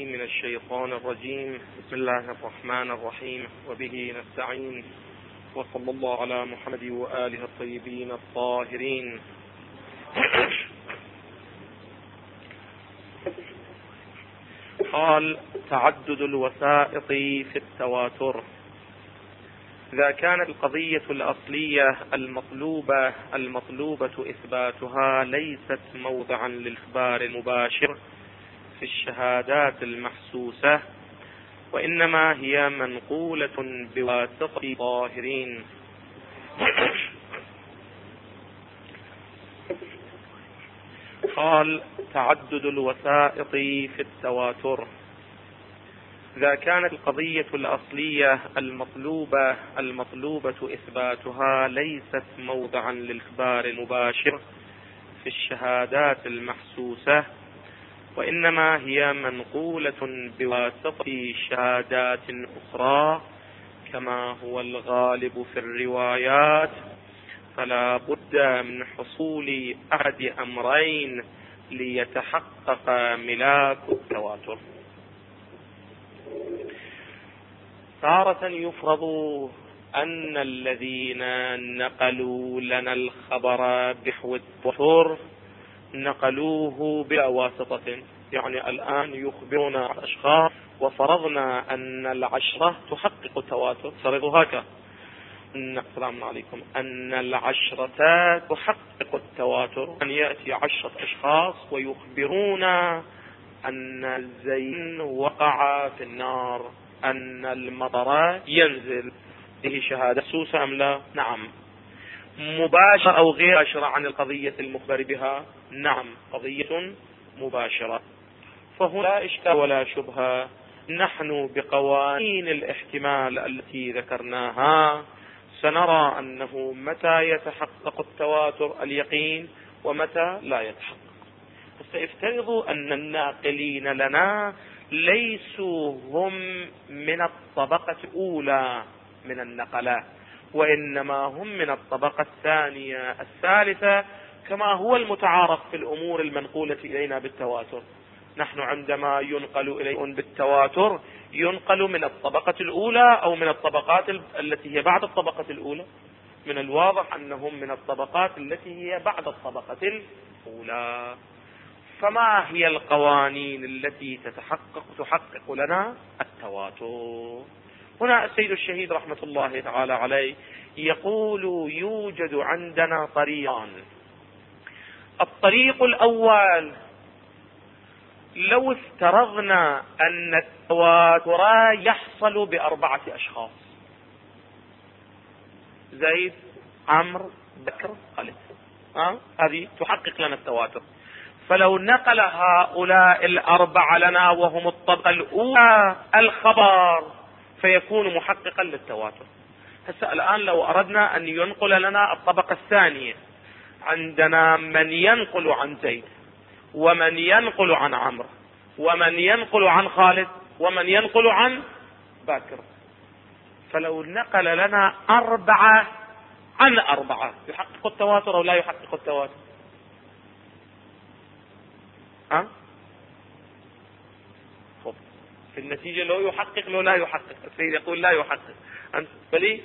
من الشيطان الرجيم. بسم الله الرحمن الرحيم، وبه نستعين، وصلى الله على محمد وآله الطيبين الطاهرين. قال: تعدد الوسائط في التواتر. إذا كانت القضية الأصلية المطلوبة إثباتها ليست موضعا للإخبار المباشر في الشهادات المحسوسة، وإنما هي منقولة بواسطة الظاهرين. قال: تعدد الوسائط في التواتر. إذا كانت القضية الأصلية المطلوبة إثباتها ليست موضعا للإخبار المباشر في الشهادات المحسوسة، وإنما هي منقولة بواسطة شهادات أخرى كما هو الغالب في الروايات، فلا بد من حصول أحد أمرين ليتحقق ملاك التواتر. تارة يفرض أن الذين نقلوا لنا الخبر بحو التواتر نقلوه بلا واسطة، يعني الآن يخبرنا عن أشخاص وفرضنا أن العشرة تحقق التواتر، فرضوا هكذا السلام عليكم أن العشرة تحقق التواتر، أن يأتي 10 أشخاص ويخبرونا أن الزين وقع في النار، أن المطر ينزل. هذه شهادة محسوسة أم لا؟ نعم. مباشرة أو غير مباشرة عن القضية المخبر بها؟ نعم، قضية مباشرة. فهنا لا إشكال ولا شبهة، نحن بقوانين الاحتمال التي ذكرناها سنرى أنه متى يتحقق التواتر اليقين ومتى لا يتحقق. فافترضوا أن الناقلين لنا ليسوا هم من الطبقة الأولى من النقلات، وإنما هم من الطبقة الثانية الثالثة، كما هو المتعارف في الأمور المنقولة إلينا بالتواتر. نحن عندما ينقل إلينا بالتواتر ينقل من الطبقة الأولى أو من الطبقات التي هي بعد الطبقة الأولى. من الواضح أنهم من الطبقات التي هي بعد الطبقة الأولى. فما هي القوانين التي تحقق لنا التواتر؟ هنا السيد الشهيد رحمة الله تعالى عليه يقول: يوجد عندنا طريقان. الطريق الأول، لو افترضنا أن التواتر يحصل ب4 أشخاص، زيد، عمرو، بكر، خالد، هذه تحقق لنا التواتر. فلو نقل هؤلاء 4 لنا وهم الطبقة الأولى الخبر فيكون محققا للتواتر. هسه الآن لو أردنا أن ينقل لنا الطبقة الثانية، عندنا من ينقل عن زيد، ومن ينقل عن عمرو، ومن ينقل عن خالد، ومن ينقل عن بكر. فلو نقل لنا 4 عن 4 يحقق التواتر أو لا يحقق التواتر؟ في النتيجة لو يحقق لو لا يحقق. السيد يقول لا يحقق، أنت بلي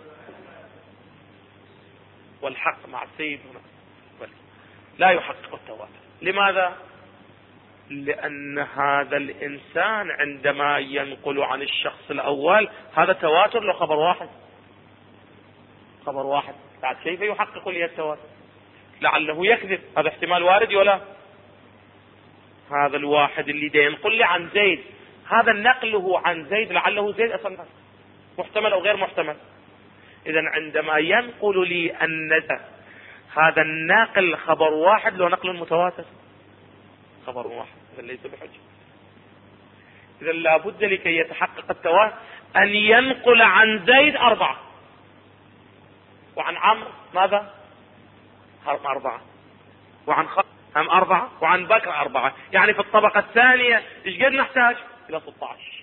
والحق مع السيد هنا بلي لا يحقق التواتر. لماذا؟ لأن هذا الإنسان عندما ينقل عن الشخص الأول هذا تواتر له خبر واحد، خبر واحد، بعد كيف يحقق لي التواتر؟ لعله يكذب، هذا احتمال وارد ولا؟ هذا الواحد اللي دا ينقل لي عن زيد، هذا نقله عن زيد لعله زيد أصلا محتمل أو غير محتمل. إذن عندما ينقل لي أن هذا الناقل خبر واحد لو نقل متواتر، خبر واحد، إذن ليس بحجة. إذن لابد لكي يتحقق التواتر أن ينقل عن زيد 4، وعن عمرو ماذا؟ 4، وعن خالد 4، وعن بكر 4. يعني في الطبقة الثانية ايش قد نحتاج؟ إلى 16.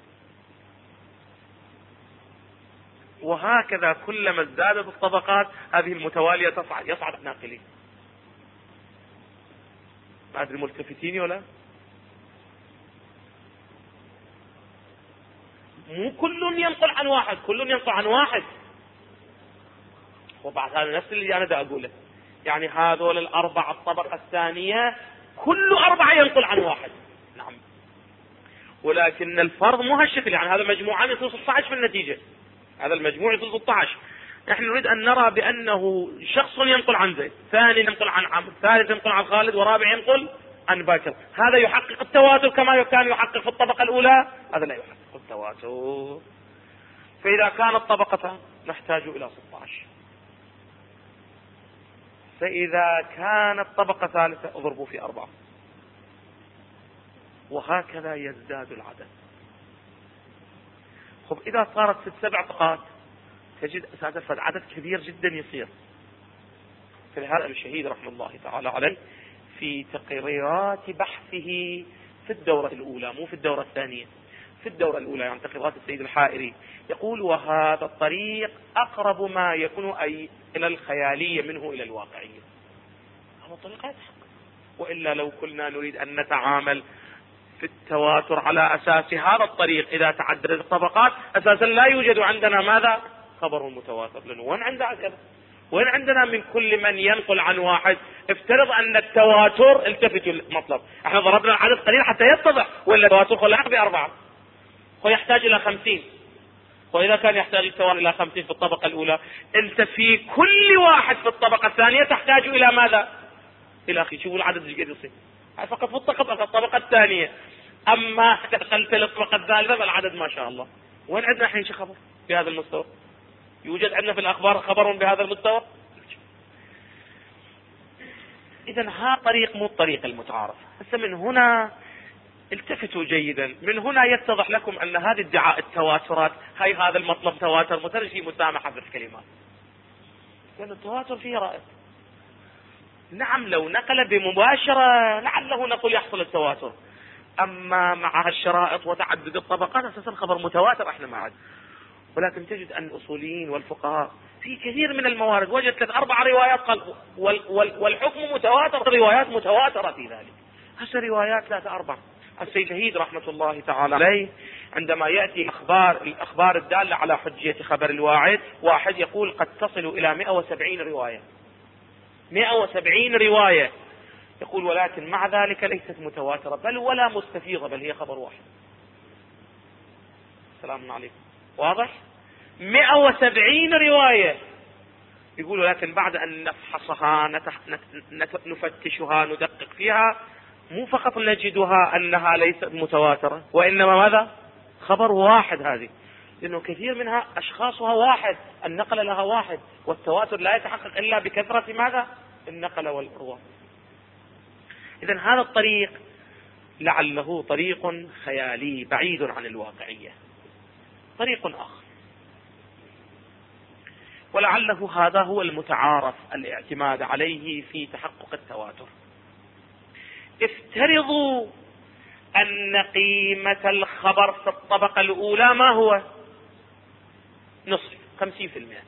وهكذا كلما ازدادت الطبقات هذه المتوالية يصعد الناقلين. ما أدري ملتفتين ولا؟ مو كل ينقل عن واحد، كل ينقل عن واحد. وبعد هذا نفس اللي أنا دا أقوله، يعني هذول الأربعة الطبقة الثانية كل أربعة ينقل عن واحد. نعم، ولكن الفرض مو هالشكل، يعني هذا مجموعة يصير 16 في النتيجة، هذا المجموع يصير 16. نحن نريد أن نرى بأنه شخص ينقل عن زيد، ثاني ينقل عن عمرو، ثالث ينقل عن خالد، ورابع ينقل عن باكر. هذا يحقق التواتر كما كان يحقق في الطبقة الأولى؟ هذا لا يحقق التواتر. فإذا كانت طبقتان نحتاج إلى 16، فإذا كانت طبقة ثالثة اضربوا في 4، وهكذا يزداد العدد. خب إذا صارت 6-7 طبقات تجد أساسا عدد كبير جدا يصير. فلهذا الشهيد رحمه الله تعالى عليه في تقريرات بحثه في الدورة الأولى، مو في الدورة الثانية، في الدورة الأولى، يعني تقريرات السيد الحائري، يقول: وهذا الطريق أقرب ما يكون أي إلى الخيالية منه إلى الواقعية. هذا طريق يتحقق، وإلا لو كنا نريد أن نتعامل في التواتر على أساس هذا الطريق إذا تعددت الطبقات أساسا لا يوجد عندنا ماذا؟ خبر متواتر. لأنه وين عندنا كذا؟ وين عندنا من كل من ينقل عن واحد؟ افترض أن التواتر، التفتوا المطلب، احنا ضربنا العدد قليل حتى يتضح، ولا التواتر خلاق ب4 ويحتاج إلى 50، وإذا كان يحتاج التواتر إلى 50 في الطبقة الأولى، أنت في كل واحد في الطبقة الثانية تحتاج إلى ماذا؟ إلى أخي شوفوا العدد ايش قد يصير، فقط في الطبقة الثانية. أما دخلت للطبقة الثالثة فالعدد ما شاء الله. وين عندنا الحين شيء خبر بهذا المستوى؟ يوجد عندنا في الأخبار خبر بهذا المستوى؟ إذن ها طريق مو الطريق المتعارف. هسه من هنا التفتوا جيدا، من هنا يتضح لكم أن هذه ادعاء التواترات، هذا المطلب تواتر مثل في مسامحة في الكلمات، لأن التواتر فيه رائد. نعم لو نقل بمباشرة لعله نقول يحصل التواتر، أما مع الشرائط وتعدد الطبقات أساسا خبر متواتر احنا ما عاد. ولكن تجد أن الأصوليين والفقهاء في كثير من الموارد وجد 3-4 روايات والحكم متواتر، روايات متواترة في ذلك. هسه روايات 3-4. السيد شهيد رحمة الله تعالى عليه عندما يأتي الأخبار الدالة على حجية خبر الواحد يقول قد تصل إلى 170 رواية، 170 رواية، يقول ولكن مع ذلك ليست متواترة بل ولا مستفيضة، بل هي خبر واحد. السلام عليكم، واضح؟ 170 رواية، يقول لكن بعد أن نفحصها نفتشها ندقق فيها مو فقط نجدها أنها ليست متواترة، وإنما ماذا؟ خبر واحد هذه، لأنه كثير منها أشخاصها واحد، النقل لها واحد، والتواتر لا يتحقق إلا بكثرة ماذا؟ النقل والرواة. إذن هذا الطريق لعله طريق خيالي بعيد عن الواقعية. طريق آخر، ولعله هذا هو المتعارف الاعتماد عليه في تحقق التواتر. افترضوا أن قيمة الخبر في الطبقة الأولى ما هو؟ نصف، 50%.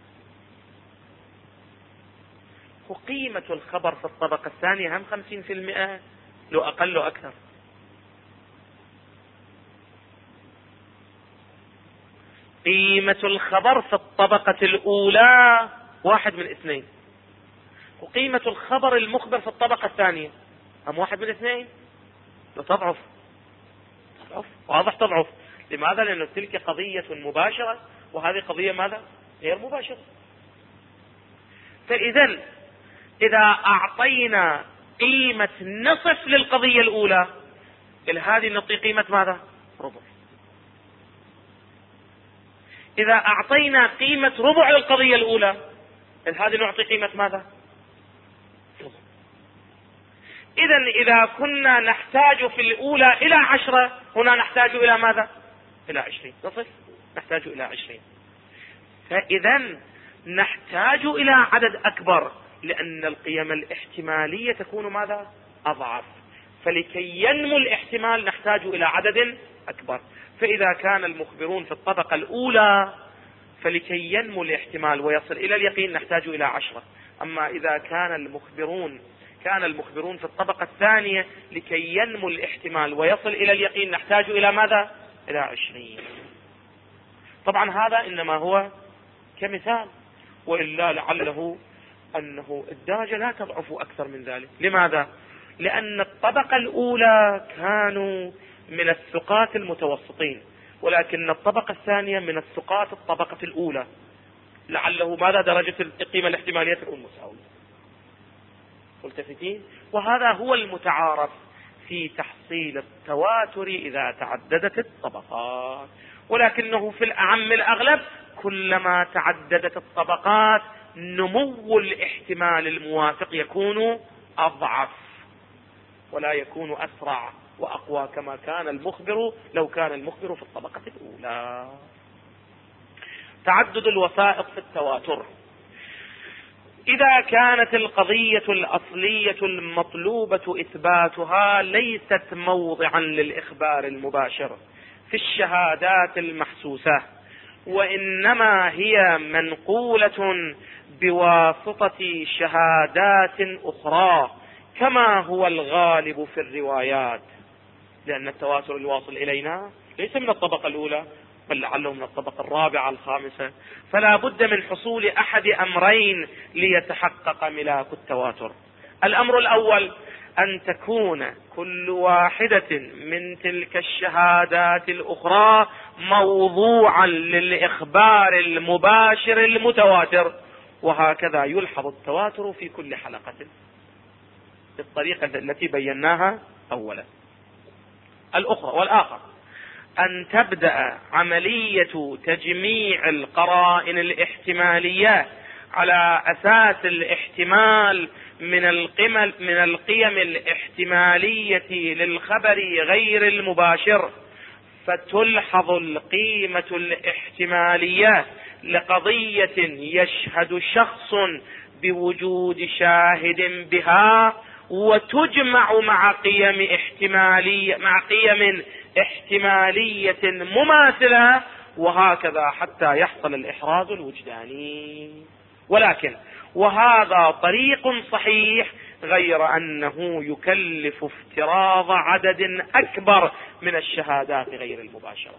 وقيمة الخبر في الطبقة الثانية هم 50%، لو أقل لو أكثر. قيمة الخبر في الطبقة الأولى 1 من 2، وقيمة الخبر المخبر في الطبقة الثانية هم 1 من 2، تضعف. واضح تضعف. لماذا؟ لأن تلك قضية مباشرة وهذه قضية ماذا؟ غير مباشرة. فإذا إذا أعطينا قيمة نصف للقضية الأولى، هذه نعطي قيمة ماذا؟ ربع. إذا أعطينا قيمة ربع للقضية الأولى، هذه نعطي قيمة ماذا؟ ربع. إذا كنا نحتاج في الأولى إلى 10، هنا نحتاج إلى ماذا؟ إلى 20. نصف نحتاج إلى 20. فإذا نحتاج إلى عدد أكبر، لأن القيم الاحتمالية تكون ماذا؟ أضعف. فلكي ينمو الاحتمال نحتاج إلى عدد أكبر. فإذا كان المخبرون في الطبقة الأولى فلكي ينمو الاحتمال ويصل إلى اليقين نحتاج إلى 10. أما إذا كان المخبرون في الطبقة الثانية لكي ينمو الاحتمال ويصل إلى اليقين نحتاج إلى ماذا؟ إلى 20. طبعا هذا إنما هو كمثال، وإلا لعله أنه الدرجة لا تضعف أكثر من ذلك. لماذا؟ لأن الطبقة الأولى كانوا من الثقات المتوسطين، ولكن الطبقة الثانية من الثقات الطبقة الأولى، لعله ماذا درجة القيمة الاحتمالية تكون مساوية. ملتفتين؟ وهذا هو المتعارف في تحصيل التواتر إذا تعددت الطبقات، ولكنه في الأعم الأغلب كلما تعددت الطبقات نمو الاحتمال الموافق يكون أضعف ولا يكون أسرع وأقوى كما كان المخبر لو كان المخبر في الطبقة الأولى. تعدد الوسائط في التواتر. إذا كانت القضية الأصلية المطلوبة إثباتها ليست موضعا للإخبار المباشر في الشهادات المحسوسة، وإنما هي منقولة بواسطة شهادات أخرى كما هو الغالب في الروايات، لأن التواتر الواصل إلينا ليس من الطبقة الأولى بل لعله من الطبقة الرابعة الخامسة، فلا بد من حصول أحد أمرين ليتحقق ملاك التواتر. الأمر الأول أن تكون كل واحدة من تلك الشهادات الأخرى موضوعا للإخبار المباشر المتواتر، وهكذا يلحظ التواتر في كل حلقة بالطريقة التي بيناها أولا. والآخر أن تبدأ عملية تجميع القرائن الاحتمالية على أساس الاحتمال من القيم الاحتمالية للخبر غير المباشر، فتلحظ القيمة الاحتمالية لقضية يشهد شخص بوجود شاهد بها، وتجمع مع قيم احتمالية مماثلة، وهكذا حتى يحصل الإحراز الوجداني. ولكن وهذا طريق صحيح، غير أنه يكلف افتراض عدد أكبر من الشهادات غير المباشرة.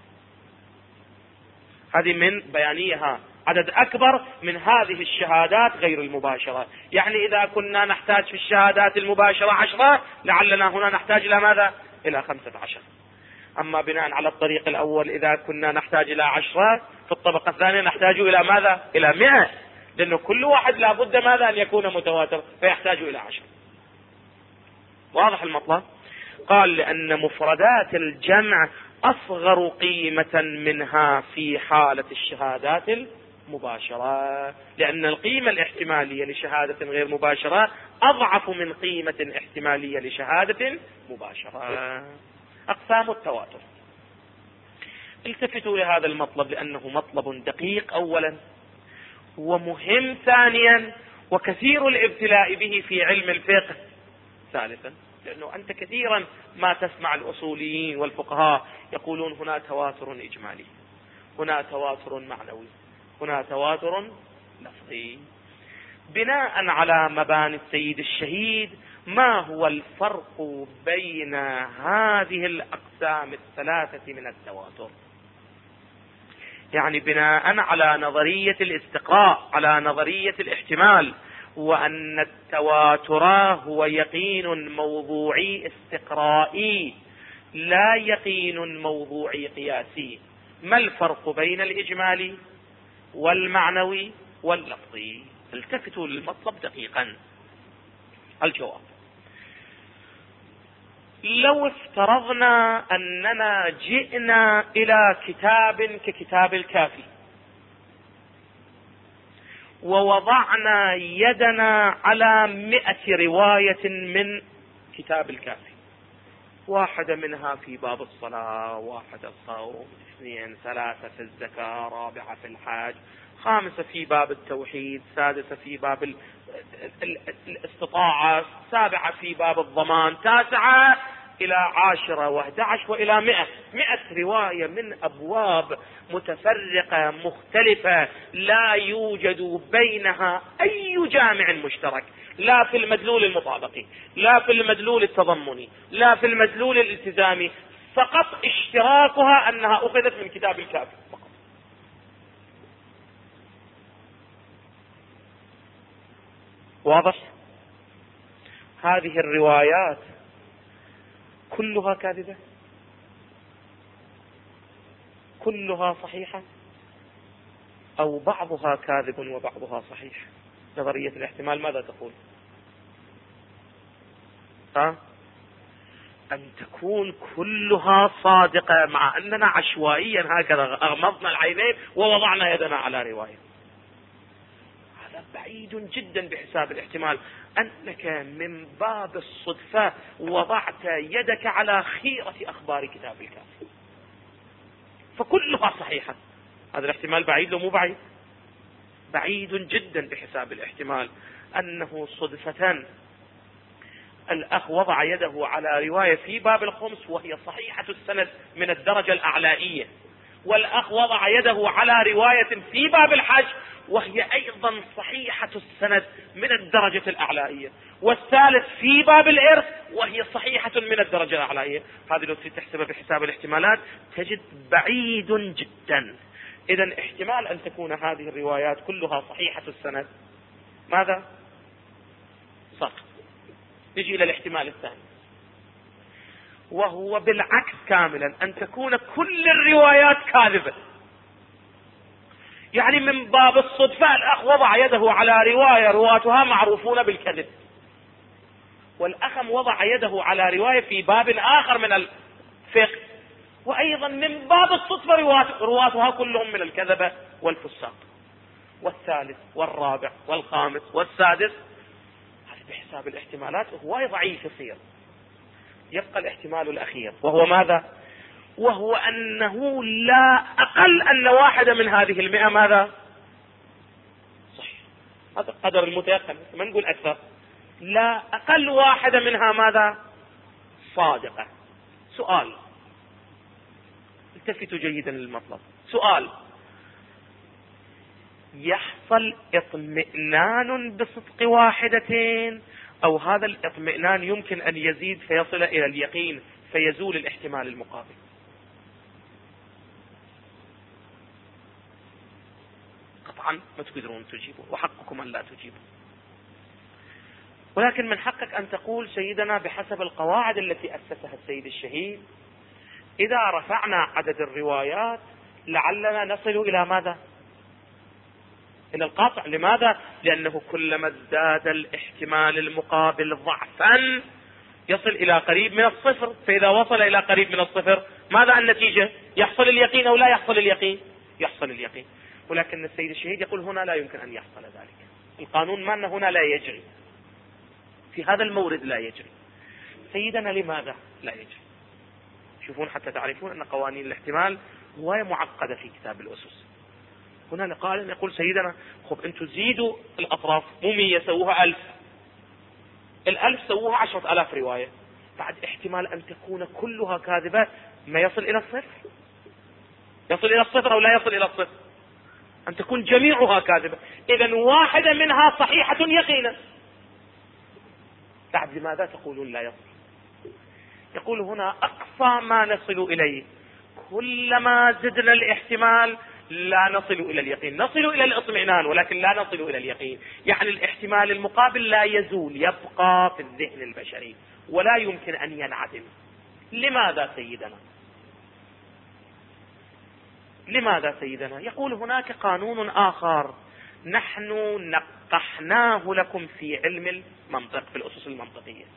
هذه من بيانيها، عدد أكبر من هذه الشهادات غير المباشرة. يعني إذا كنا نحتاج في الشهادات المباشرة 10، لعلنا هنا نحتاج إلى ماذا؟ إلى 15. أما بناء على الطريق الأول إذا كنا نحتاج إلى 10، في الطبقة الثانية نحتاج إلى ماذا؟ إلى 100، لأنه كل واحد لابد ماذا؟ أن يكون متواتر، فيحتاج إلى 10. واضح المطلب؟ قال لأن مفردات الجمع أصغر قيمة منها في حالة الشهادات المباشرة، لأن القيمة الاحتمالية لشهادة غير مباشرة أضعف من قيمة احتمالية لشهادة مباشرة. أقسام التواتر. التفتوا لهذا المطلب لأنه مطلب دقيق أولا، ومهم ثانيا، وكثير الابتلاء به في علم الفقه ثالثا، لأنه أنت كثيرا ما تسمع الأصوليين والفقهاء يقولون هنا تواتر إجمالي، هنا تواتر معنوي، هنا تواتر لفظي. بناء على مباني السيد الشهيد، ما هو الفرق بين هذه الأقسام الثلاثة من التواتر؟ يعني بناء على نظرية الاستقراء، على نظرية الاحتمال، وأن التواتر هو يقين موضوعي استقرائي لا يقين موضوعي قياسي. ما الفرق بين الإجمالي والمعنوي واللفظي؟ التفتوا للمطلب دقيقا. الجواب: لو افترضنا أننا جئنا إلى كتاب ككتاب الكافي ووضعنا يدنا على 100 رواية من كتاب الكافي، واحدة منها في باب الصلاة، واحدة الصوم، 2 3 في الزكاة، 4 في الحج، 5 في باب التوحيد، 6 في باب الاستطاعة، 7 في باب الضمان، 9 إلى 10 و11 وإلى 100 رواية من أبواب متفرقة مختلفة لا يوجد بينها أي جامع مشترك، لا في المدلول المطابقي، لا في المدلول التضمني، لا في المدلول الالتزامي، فقط اشتراكها أنها أخذت من كتاب الكافي فقط. واضح؟ هذه الروايات كلها كاذبة؟ كلها صحيحة أو بعضها كاذب وبعضها صحيح؟ نظرية الاحتمال ماذا تقول؟ أن تكون كلها صادقة، مع أننا عشوائيا هكذا أغمضنا العينين ووضعنا يدنا على رواية. هذا بعيد جدا بحساب الاحتمال. أنك من باب الصدفة وضعت يدك على خيرة أخبار كتاب الكافي، فكلها صحيحة. هذا الاحتمال بعيد لو مو بعيد؟ بعيد جدا بحساب الاحتمال. أنه صدفة الأخ وضع يده على رواية في باب الخمس وهي صحيحة السند من الدرجة الأعلائية، والأخ وضع يده على رواية في باب الحج وهي أيضا صحيحة السند من الدرجة الأعلائية، والثالث في باب الإرث وهي صحيحة من الدرجة الأعلائية. هذه لو تحسبها بحساب الاحتمالات تجد بعيد جدا. إذن احتمال أن تكون هذه الروايات كلها صحيحة السند ماذا؟ سقط. نجي إلى الاحتمال الثاني، وهو بالعكس كاملا، أن تكون كل الروايات كاذبة. يعني من باب الصدفة الأخ وضع يده على رواية رواتها معروفون بالكذب، والأخ وضع يده على رواية في باب آخر من الفقه وأيضا من باب الصدفة رواتها كلهم من الكذبة والفساق. والثالث والرابع والخامس والسادس، هذا بحساب الاحتمالات هو ضعيف يصير. يبقى الاحتمال الأخير وهو ماذا؟ وهو أنه لا أقل أن واحدة من هذه 100 ماذا؟ صحيح. هذا قدر المتيقن، ما نقول أكثر. لا أقل واحدة منها ماذا؟ صادقة. سؤال، التفتوا جيدا للمطلب. سؤال، يحصل اطمئنان بصدق واحدتين، أو هذا الاطمئنان يمكن أن يزيد فيصل إلى اليقين فيزول الاحتمال المقابل؟ قطعا ما تقدرون تجيبوا، وحقكم أن لا تجيبوا، ولكن من حقك أن تقول سيدنا بحسب القواعد التي أسسها السيد الشهيد إذا رفعنا عدد الروايات لعلنا نصل إلى ماذا؟ إلى القاطع. لماذا؟ لأنه كلما ازداد الاحتمال المقابل ضعفا يصل إلى قريب من الصفر، فإذا وصل إلى قريب من الصفر ماذا النتيجة؟ يحصل اليقين أو لا يحصل اليقين؟ يحصل اليقين. ولكن السيد الشهيد يقول هنا لا يمكن أن يحصل ذلك. القانون ما أنه هنا لا يجري، في هذا المورد لا يجري. سيدنا لماذا لا يجري؟ شوفون حتى تعرفون أن قوانين الاحتمال هواية معقدة في كتاب الأسس. هنا قال يقول سيدنا خب أنتم زيدوا الأطراف، مو 100 سووها 1000، 1000 سووها 10,000 رواية، بعد احتمال أن تكون كلها كاذبة ما يصل إلى الصفر. يصل إلى الصفر أو لا يصل إلى الصفر؟ أن تكون جميعها كاذبة. إذن واحدة منها صحيحة يقينا. بعد لماذا تقولون لا يصل؟ يقول هنا أقصى ما نصل إليه كلما زدنا الاحتمال لا نصل إلى اليقين، نصل إلى الاطمئنان ولكن لا نصل إلى اليقين. يعني الاحتمال المقابل لا يزول، يبقى في الذهن البشري ولا يمكن أن ينعدم. لماذا سيدنا؟ لماذا سيدنا؟ يقول هناك قانون آخر نحن نقحناه لكم في علم المنطق، في الأسس المنطقية.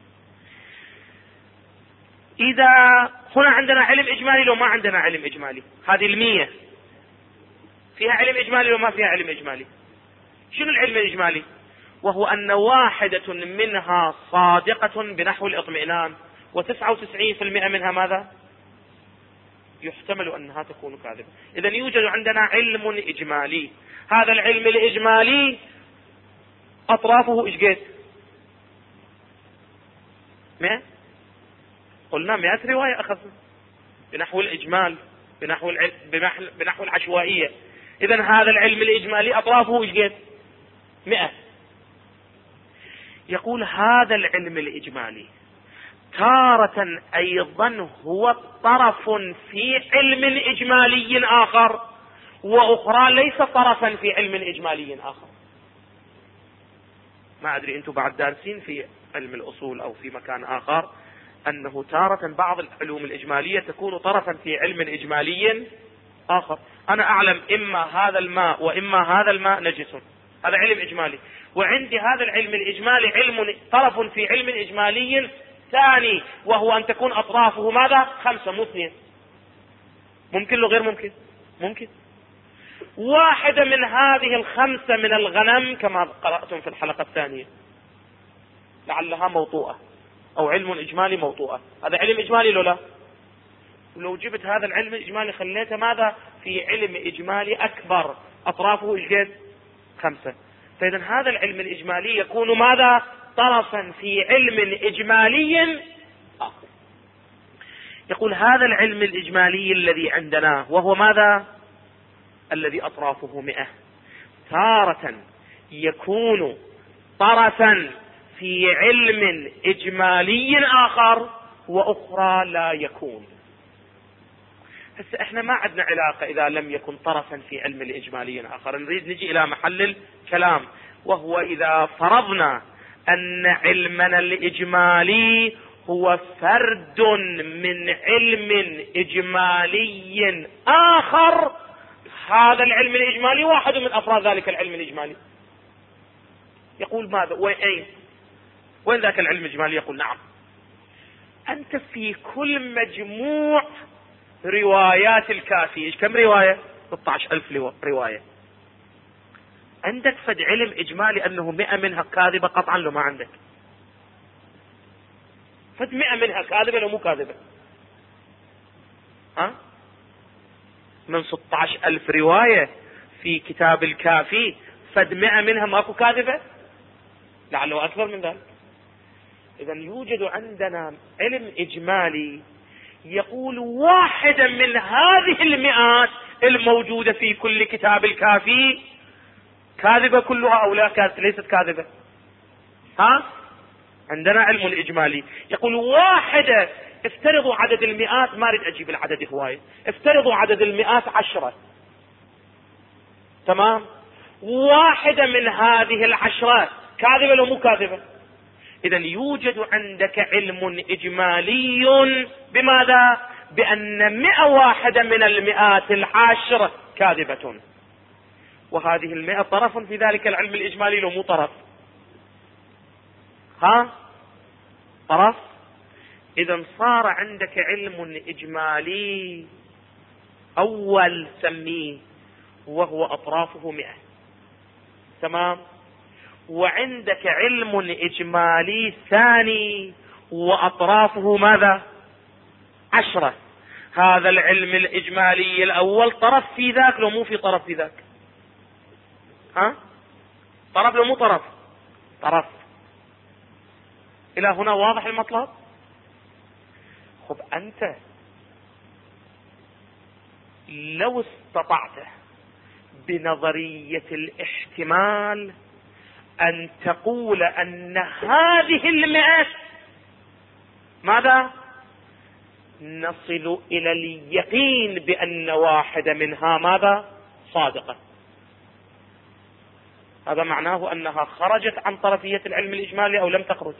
إذا هنا عندنا علم إجمالي لو ما عندنا علم إجمالي، هذه 100 فيها علم إجمالي لو ما فيها علم إجمالي. شنو العلم الإجمالي؟ وهو أن واحدة منها صادقة بنحو الإطمئنان، و99% منها ماذا؟ يحتمل أنها تكون كاذبة. إذن يوجد عندنا علم إجمالي، هذا العلم الإجمالي أطرافه إيش قد؟ 100. قلنا 100 رواية أخذنا بنحو الإجمال، بنحو العشوائية. إذن هذا العلم الإجمالي أطرافه إيش قد؟ 100. يقول هذا العلم الإجمالي تارة أيضا هو طرف في علم إجمالي آخر، وأخرى ليس طرفا في علم إجمالي آخر. ما أدري أنتم بعد دارسين في علم الأصول أو في مكان آخر أنه تارة بعض العلوم الإجمالية تكون طرفا في علم إجمالي آخر. أنا أعلم إما هذا الماء وإما هذا الماء نجس، هذا علم إجمالي، وعندي هذا العلم الإجمالي علم طرف في علم إجمالي ثاني، وهو أن تكون أطرافه ماذا؟ 5 مو 2. ممكن لو غير ممكن؟ ممكن. واحدة من هذه 5 من الغنم كما قرأتم في الحلقة الثانية لعلها موطوءة أو علم إجمالي موطوءة، هذا علم إجمالي لو لا؟ ولو جبت هذا العلم الإجمالي خليته ماذا؟ في علم إجمالي أكبر أطرافه إيش قد؟ 5. فإذا هذا العلم الإجمالي يكون ماذا؟ طرفا في علم إجمالي آخر. يقول هذا العلم الإجمالي الذي عندنا وهو ماذا؟ الذي أطرافه 100 تارة يكون طرفا في علم إجمالي آخر وأخرى لا يكون. هسه احنا ما عندنا علاقة إذا لم يكن طرفا في علم الإجمالي آخر، نريد نجي إلى محل الكلام، وهو إذا فرضنا أن علمنا الإجمالي هو فرد من علم إجمالي آخر، هذا العلم الإجمالي واحد من أفراد ذلك العلم الإجمالي. يقول ماذا؟ وين ذاك العلم الإجمالي؟ يقول نعم، أنت في كل مجموع روايات الكافي، كم رواية؟ 16,000 رواية. عندك فد علم إجمالي أنه 100 منها كاذبة قطعا لو ما عندك؟ فد 100 منها كاذبة لو مو كاذبة؟ ها؟ من 16,000 رواية في كتاب الكافي فد 100 منها ماكو كاذبة؟ لعله أكثر من ذلك. إذا يوجد عندنا علم إجمالي يقول واحدة من هذه المئات الموجودة في كل كتاب الكافي كاذبة كلها أو لا ليست كاذبة؟ ها؟ عندنا علم الإجمالي يقول واحدة، افترضوا عدد المئات، ما اريد اجيب العدد هواية، افترضوا عدد المئات 10، تمام؟ واحدة من هذه 10 كاذبة لو مو كاذبة؟ إذا يوجد عندك علم إجمالي بماذا؟ بأن 100 واحدة من المئات 10 كاذبة، وهذه 100 طرف في ذلك العلم الإجمالي لو مو طرف؟ ها؟ طرف. إذا صار عندك علم إجمالي أول سميه وهو أطرافه 100، تمام؟ وعندك علم إجمالي ثاني وأطرافه ماذا؟ 10. هذا العلم الإجمالي الأول طرف في ذاك لو مو في طرف في ذاك؟ ها؟ طرف لو مو طرف؟ طرف. إلى هنا واضح المطلب؟ خب أنت لو استطعت بنظرية الاحتمال أن تقول أن هذه 100 ماذا؟ نصل إلى اليقين بأن واحدة منها ماذا؟ صادقة. هذا معناه أنها خرجت عن طرفية العلم الإجمالي أو لم تخرج؟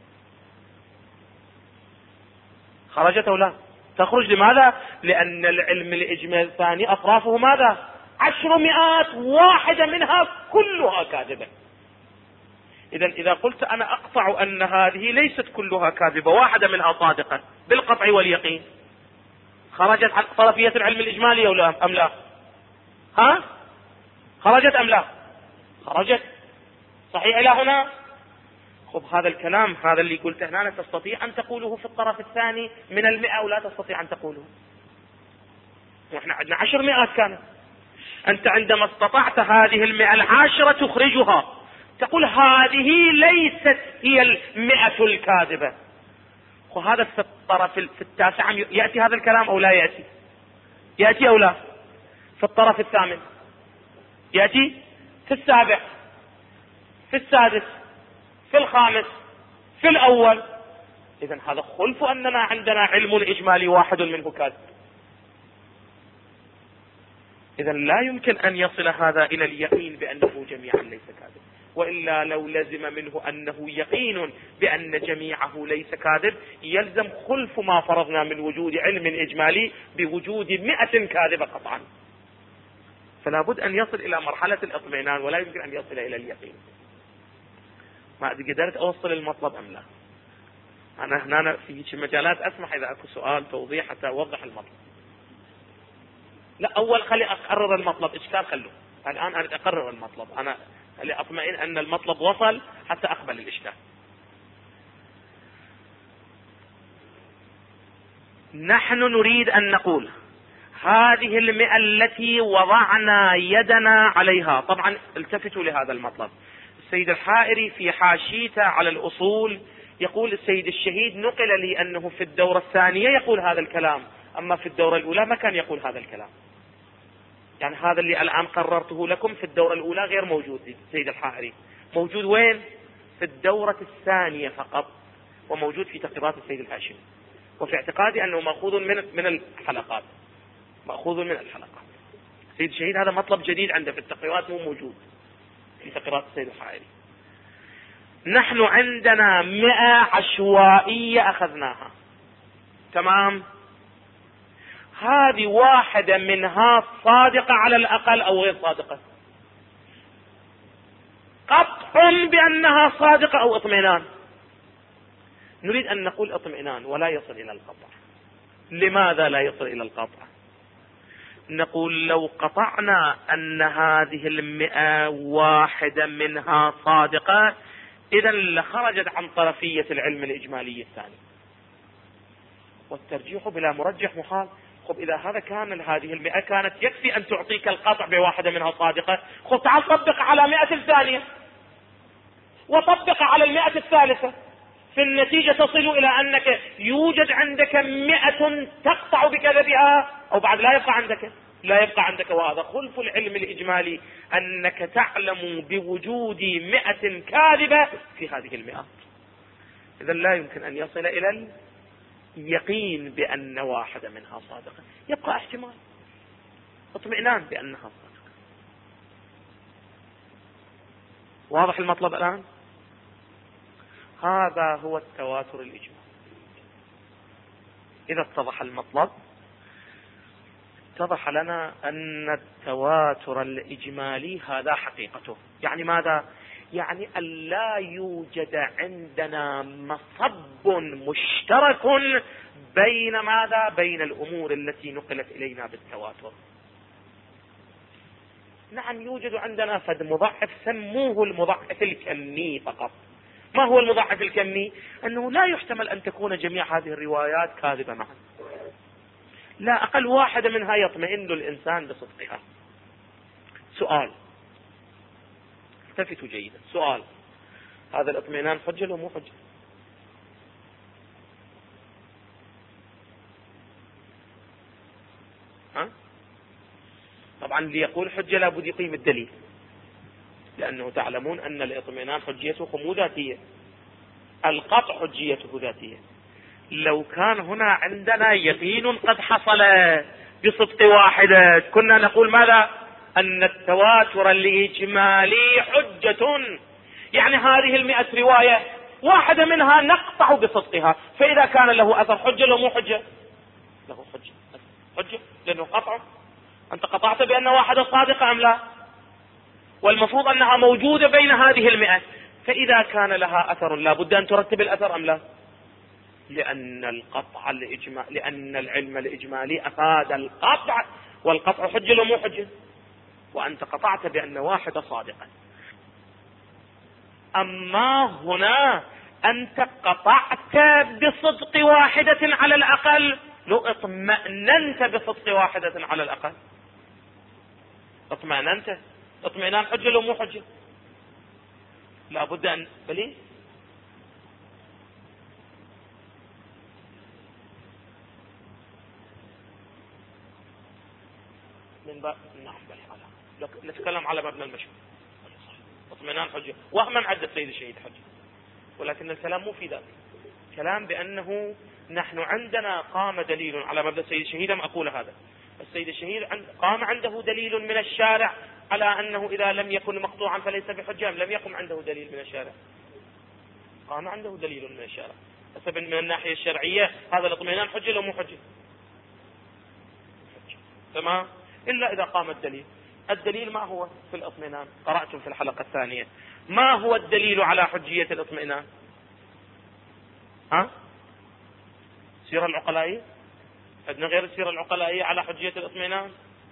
خرجت أو لا؟ تخرج. لماذا؟ لأن العلم الإجمالي الثاني أطرافه ماذا؟ 10 واحدة منها كلها كاذبة. إذا قلت أنا أقطع أن هذه ليست كلها كاذبة، واحدة منها صادقة بالقطع واليقين، خرجت عن طرفية العلم الإجمالي أو لا؟ أم لا؟ ها؟ خرجت أم لا؟ خرجت. صحيح إلى هنا؟ خب هذا الكلام هذا اللي قلته هنا تستطيع أن تقوله في الطرف الثاني من 100 أو لا تستطيع أن تقوله؟ وإحنا عندنا 10 كانت. أنت عندما استطعت هذه 100 تخرجها، تقول هذه ليست هي 100 الكاذبة. وهذا في الطرف في التاسع يأتي هذا الكلام أو لا يأتي؟ يأتي أو لا؟ في الطرف الثامن يأتي، في السابع، في السادس، في الخامس، في الأول. إذن هذا خلف أننا عندنا علم إجمالي واحد منه كاذب. إذن لا يمكن أن يصل هذا إلى اليقين بأنه جميعا ليس كاذب. وإلا لو لزم منه أنه يقين بأن جميعه ليس كاذب يلزم خلف ما فرضنا من وجود علم إجمالي بوجود 100 كاذبة قطعا. فلا بد أن يصل إلى مرحلة الإطمئنان ولا يمكن أن يصل إلى اليقين. ما أدري قدرت أوصل المطلب أم لا. أنا هنا في مجالات أسمح إذا أكو سؤال توضيح حتى أوضح المطلب. لا أول خلي أقرر المطلب، إشكال خلوه الآن أريد أقرر المطلب، أنا خلي أطمئن أن المطلب وصل حتى أقبل الإشكال. نحن نريد أن نقول هذه 100 التي وضعنا يدنا عليها. طبعا التفتوا لهذا المطلب. السيد الحائري في حاشيته على الأصول يقول السيد الشهيد نقل لي أنه في الدورة الثانية يقول هذا الكلام، أما في الدورة الأولى ما كان يقول هذا الكلام. يعني هذا اللي الآن قررته لكم في الدورة الأولى غير موجود. السيد الحائري موجود وين؟ في الدورة الثانية فقط، وموجود في تقريرات السيد الهاشمي، وفي اعتقادي أنه مأخوذ من الحلقات، مأخوذ من الحلقات. السيد الشهيد هذا مطلب جديد عنده في التقريرات، مو موجود في تقريرات السيد الحائري. نحن عندنا 100 عشوائية أخذناها، تمام؟ هذه واحدة منها صادقة على الأقل أو غير صادقة؟ قطع بأنها صادقة أو اطمئنان؟ نريد أن نقول اطمئنان ولا يصل إلى القطع. لماذا لا يصل إلى القطع؟ نقول لو قطعنا أن هذه 100 واحدة منها صادقة إذا لخرجت عن طرفية العلم الإجمالي الثاني، والترجيح بلا مرجح محال. خب إذا هذا كان هذه 100 كانت يكفي أن تعطيك القطع بواحدة منها صادقة، خب تعال طبق على 100 الثانية وطبق على 100 الثالثة، في النتيجة تصل إلى أنك يوجد عندك 100 تقطع بكذبها أو بعد لا يبقى عندك وهذا خلف العلم الإجمالي أنك تعلم بوجود 100 كاذبة في هذه 100. إذا لا يمكن أن يصل إلى اليقين بأن واحدة منها صادقة، يبقى احتمال اطمئنان بأنها صادقة. واضح المطلب الآن؟ هذا هو التواتر الإجمالي. إذا اتضح المطلب اتضح لنا أن التواتر الإجمالي هذا حقيقته. يعني ماذا؟ يعني أن لا يوجد عندنا مصب مشترك بين ماذا؟ بين الأمور التي نقلت إلينا بالتواتر. نعم يوجد عندنا فد مضاعف سموه المضاعف الكمي فقط. ما هو المضاعف الكمي؟ أنه لا يحتمل أن تكون جميع هذه الروايات كاذبة معا، لا أقل واحدة منها يطمئن الإنسان بصدقها. سؤال، التفتوا جيدا، سؤال، هذا الاطمئنان حجة لو مو حجة؟ ها؟ طبعا ليقول حجة لابد يقيم الدليل، لأنه تعلمون أن الاطمئنان حجيته مو ذاتية، القطع حجيته ذاتية. لو كان هنا عندنا يقين قد حصل بصدق واحدة كنا نقول ماذا؟ أن التواتر الإجمالي حجة، يعني هذه 100 رواية واحدة منها نقطع بصدقها، فإذا كان له أثر حجة لو مو حجة؟ له حجة لأنه قطع. أنت قطعت بأن واحدة صادقة أم لا؟ والمفروض أنها موجودة بين هذه 100، فإذا كان لها أثر لا بد أن ترتب الأثر أم لا؟ لأن لأن العلم الإجمالي أفاد القطع، والقطع حجة لو مو حجة؟ وأنت قطعت بأن واحدة صادقة. أما هنا أنت قطعت بصدق واحدة على الأقل، لو اطمأننت بصدق واحدة على الأقل، اطمأننت، اطمئنان حجة لو مو حجة؟ لا بد أن بلي من باب نعم بلي نتكلم على مبنى المشهور. اطمئنان حجة وهما عد السيد الشهيد حجة، ولكن الكلام مو في ذلك. كلام بأنه نحن عندنا قام دليل على مبنى السيد الشهيد، أم أقول هذا السيد الشهيد قام عنده دليل من الشارع على أنه إذا لم يكن مقطوعا فليس بحجة، لم يقم عنده دليل من الشارع؟ قام عنده دليل من الشارع. حسب من الناحية الشرعية هذا الاطمئنان حجة لو مو حجة؟ تمام. إلا إذا قام الدليل. الدليل ما هو في الاطمئنان؟ قرأتم في الحلقة الثانية ما هو الدليل على حجية الاطمئنان؟ السيرة العقلائية. عندنا غير السيرة العقلائية على حجية الاطمئنان؟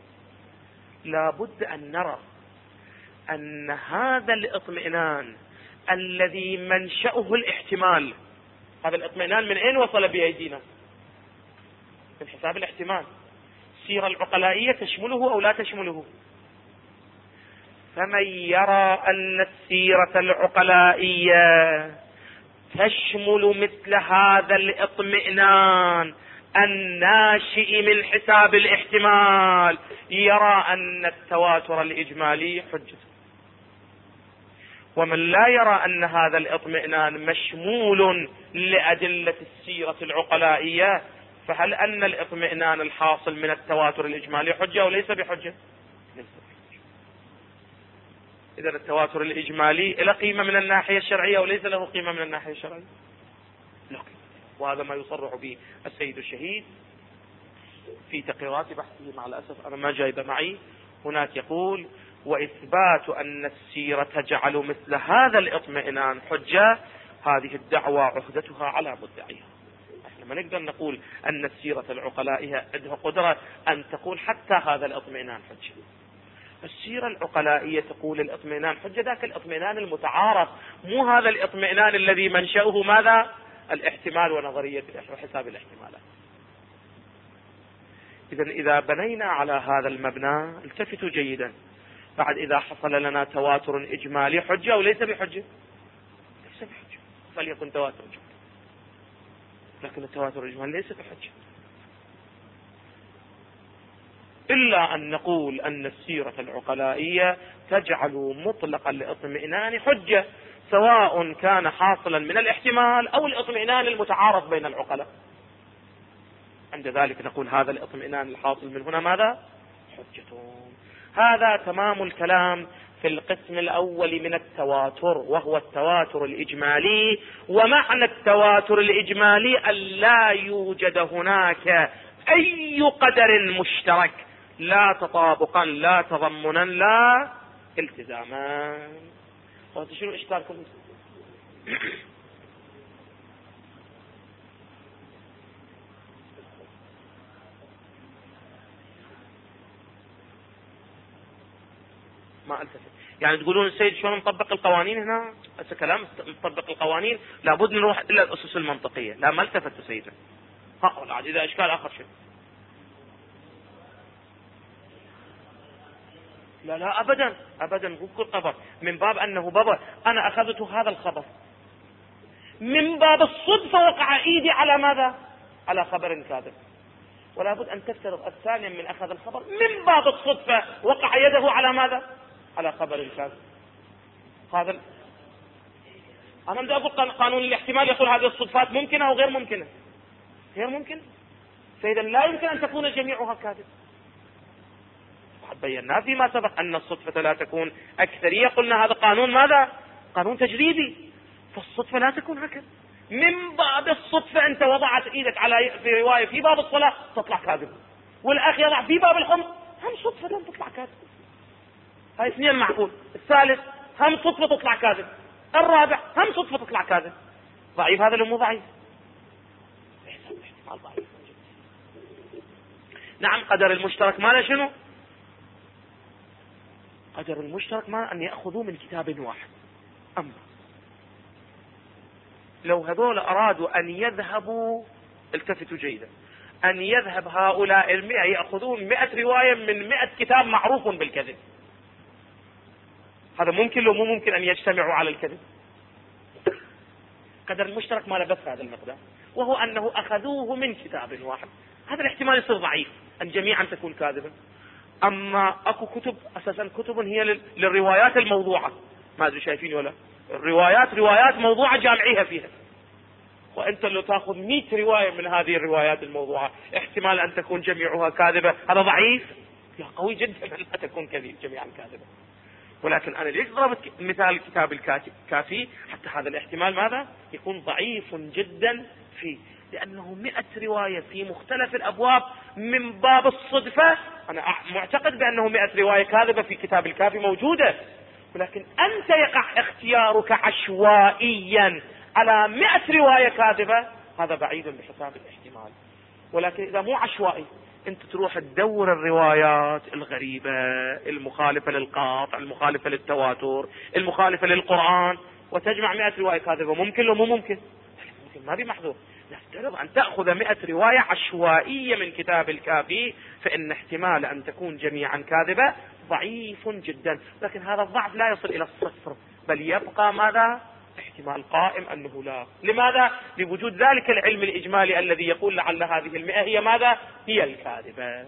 لابد أن نرى أن هذا الاطمئنان الذي منشأه الاحتمال، هذا الاطمئنان من أين وصل بأيدينا؟ من حساب الاحتمال. السيرة العقلائية تشمله أو لا تشمله؟ فمن يرى أن السيرة العقلائية تشمل مثل هذا الاطمئنان الناشئ من حساب الاحتمال يرى أن التواتر الإجمالي حجة. ومن لا يرى أن هذا الاطمئنان مشمول لأدلة السيرة العقلائية، فهل أن الاطمئنان الحاصل من التواتر الإجمالي حجة وليس بحجة؟ إذا التواتر الإجمالي له قيمة من الناحية الشرعية وليس له قيمة من الناحية الشرعية؟ لا. وهذا ما يصرح به السيد الشهيد في تقريرات بحثه. مع الأسف أنا ما جايبه معي. هناك يقول: وإثبات أن السيرة تجعل مثل هذا الاطمئنان حجة، هذه الدعوة عهدتها على مدعيها. احنا ما نقدر نقول أن السيرة العقلائية عندها قدرة أن تقول حتى هذا الاطمئنان حجة. السيرة العقلائية تقول الاطمئنان حجة، ذاك الاطمئنان المتعارف، مو هذا الاطمئنان الذي منشأه ماذا؟ الاحتمال ونظرية حساب الاحتمالات. إذا بنينا على هذا المبنى، التفتوا جيدا، بعد إذا حصل لنا تواتر إجمالي حجة وليس بحجة؟ ليس بحجة. فليكن تواتر إجمالي، لكن التواتر الإجمالي ليس بحجة. إلا أن نقول أن السيرة العقلائية تجعل مطلق الاطمئنان حجة، سواء كان حاصلا من الاحتمال أو الاطمئنان المتعارف بين العقلاء. عند ذلك نقول هذا الاطمئنان الحاصل من هنا ماذا؟ حجة. هذا تمام الكلام في القسم الأول من التواتر، وهو التواتر الإجمالي. ومعنى التواتر الإجمالي أن لا يوجد هناك أي قدر مشترك، لا تطابقا، لا تضمنا، لا التزاما. شنو إشكالكم؟ ما التفت. يعني تقولون السيد شلون نطبق القوانين هنا؟ هسه كلام نطبق القوانين لابد نروح الى الاسس المنطقيه. لا، ما التفت سيدنا. عاد اذا اشكال اخر شيء. لا ابدا ابدا، مو كل خبر من باب انه بابا انا اخذت هذا الخبر من باب الصدفه، وقع ايدي على ماذا؟ على خبر كاذب. ولا بد ان تفترض الثانيا من اخذ الخبر من باب الصدفه وقع يده على ماذا؟ على خبر كاذب. هذا انا بدي اقول قانون الاحتمال يقول هذه الصدفات ممكنه او غير ممكنه؟ غير ممكنه. فاذا لا يمكن ان تكون جميعها كاذب. بينا فيما سبق ان الصدفه لا تكون اكثريه. قلنا هذا قانون ماذا؟ قانون تجريبي. فالصدفه لا تكون هكذا. من باب الصدفه انت وضعت ايدك على في روايه في باب الصلاه تطلع كاذب، والاخ يضع في باب الخمر، هم صدفه لن تطلع كاذب. هاي اثنين معقول. الثالث هم صدفه تطلع كاذب. الرابع هم صدفه تطلع كاذب. ضعيف هذا اللي مو ضعيف. احتمال ضعيف. نعم. قدر المشترك ماله شنو؟ قدر المشترك ما أن يأخذوا من كتاب واحد. أما لو هذول أرادوا أن يذهبوا، التفتوا جيدا، أن يذهب هؤلاء 100 يأخذون 100 رواية من 100 كتاب معروف بالكذب، هذا ممكن لو مو ممكن أن يجتمعوا على الكذب؟ قدر المشترك ما لبث هذا المقدار، وهو أنه أخذوه من كتاب واحد. هذا الاحتمال يصير ضعيف أن جميعا تكون كاذبا. أما أكو كتب أساسا كتب هي للروايات الموضوعة، ما أدري شايفين ولا؟ روايات موضوعة جامعيها فيها. وانت لو تاخذ 100 رواية من هذه الروايات الموضوعة احتمال ان تكون جميعها كاذبة، هذا ضعيف؟ لا، قوي جدا ان لا تكون جميعا كاذبة. ولكن انا ليش ضربت مثال الكتاب الكافي؟ حتى هذا الاحتمال ماذا يكون ضعيف جدا فيه، لانه 100 رواية في مختلف الابواب من باب الصدفة. انا معتقد بانه 100 رواية كاذبة في كتاب الكافي موجودة، ولكن انت يقع اختيارك عشوائيا على 100 رواية كاذبة، هذا بعيد بحساب الاحتمال. ولكن اذا مو عشوائي، انت تروح تدور الروايات الغريبة المخالفة للقاطع، المخالفة للتواتر، المخالفة للقرآن، وتجمع 100 رواية كاذبة. ممكن لو مو ممكن؟ ممكن، ما في محذور. نفترض ان تأخذ 100 رواية عشوائية من كتاب الكافي، فإن احتمال ان تكون جميعا كاذبة ضعيف جدا. لكن هذا الضعف لا يصل الى الصفر، بل يبقى ماذا؟ احتمال قائم انه لا. لماذا؟ لوجود ذلك العلم الاجمالي الذي يقول لعل هذه 100 هي ماذا؟ هي الكاذبة.